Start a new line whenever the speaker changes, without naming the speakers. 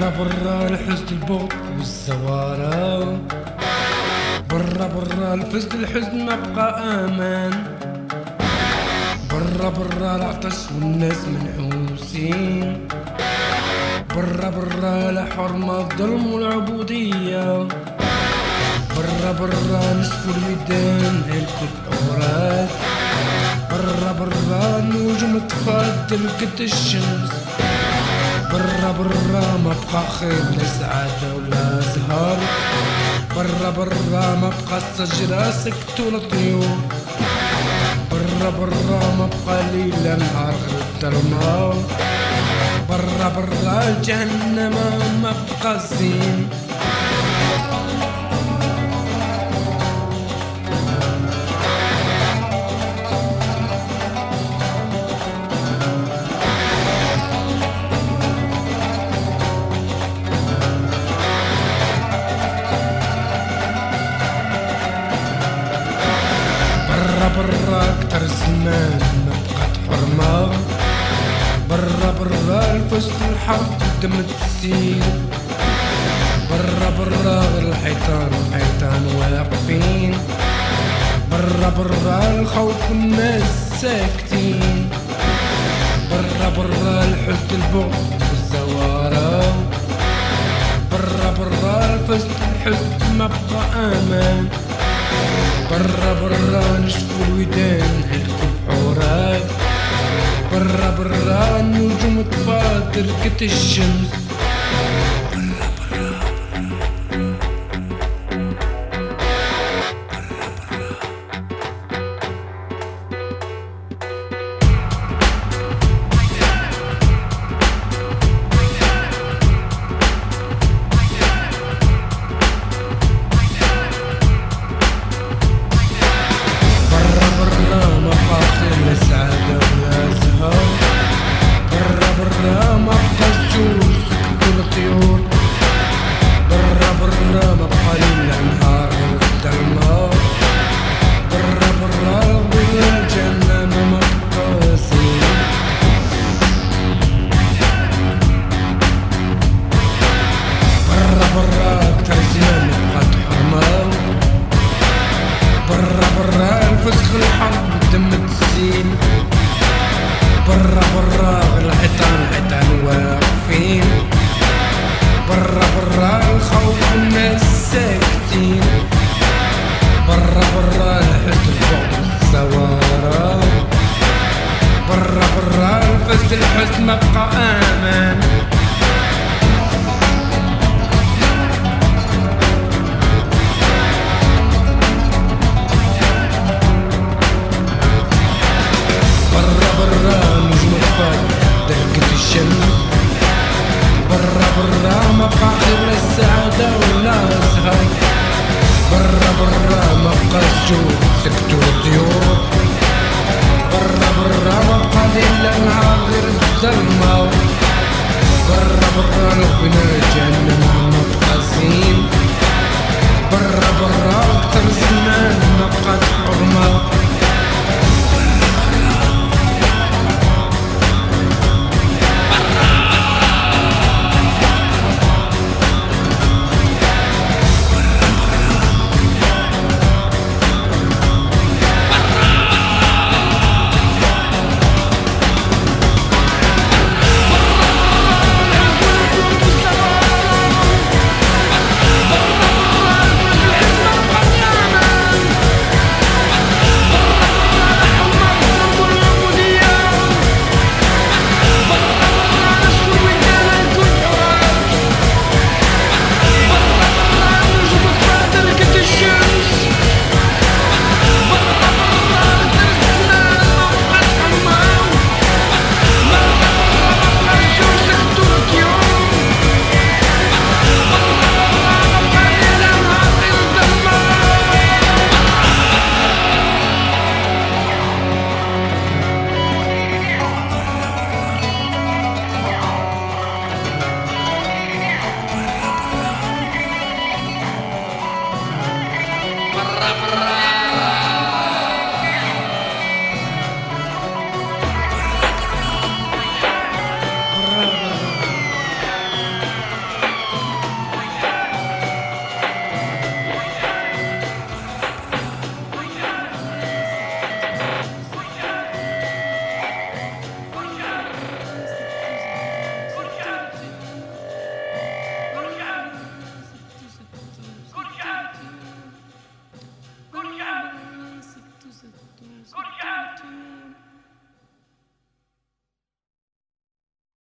برا الحزن البغض والزوارة، برا الحزن ما بقى امان، برا العطش والناس منحوسين، برا لا حرمة الظلم والعبودية، برا نشفوا الميدان هلكوا الحورات، برا النجوم تفضل قد الشمس، برا ما بقى خير لا سعادة ولا زهر، برا ما بقى الشجرة سكتوا الطيور، برا ما بقى ليل نهار غير الظلمة، برا الجهنم ما بقى الزين. برا اكتر زمان ما بقات حرمة، برا الفسق الحرب الدم تسيل، برا الحيطان واقفين، برا الخوف والناس ساكتين، برا الحزن البغض والزوارة، برا الحزن ما بقى امان، برا نشفوا الودان هلكوا الحورات، برا النجوم تفاضل قد الشمس، فسخ الحرب الدم تسيل، برا الحيطان واقفين، برا الخوف والناس ساكتين، برا الحزن البغض والزوارة، برا الحزن ما بقى امان. برا نجم تفضل قد الشمس، برا ما بقى خير لا السعادة ولا الزهر، برا ما بقى الجوع سكتوا الطيور، برا ما بقى ليل لا نهار غير الظلمة، برا ربنا الجنة ما بقى زين، برا أكتر زمان ما بقات حرمة.